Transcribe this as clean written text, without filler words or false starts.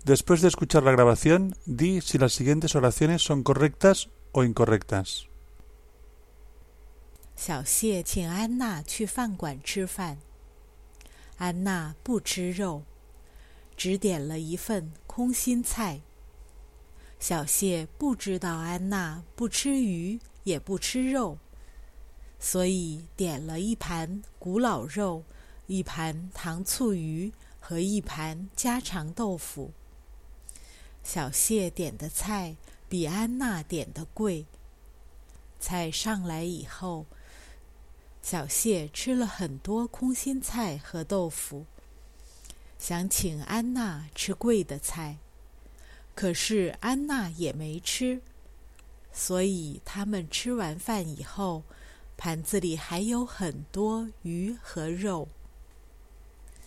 Después de escuchar la grabación, di si las siguientes oraciones son correctas o incorrectas. 小谢请安娜去饭馆吃饭。安娜不吃肉，只点了一份空心菜。小谢不知道安娜不吃鱼也不吃肉，所以点了一盘古老肉，一盘糖醋鱼和一盘家常豆腐。小谢点的菜比安娜点的贵。菜上来以后，小谢吃了很多空心菜和豆腐，想请安娜吃贵的菜，可是安娜也没吃，所以他们吃完饭以后，盘子里还有很多鱼和肉。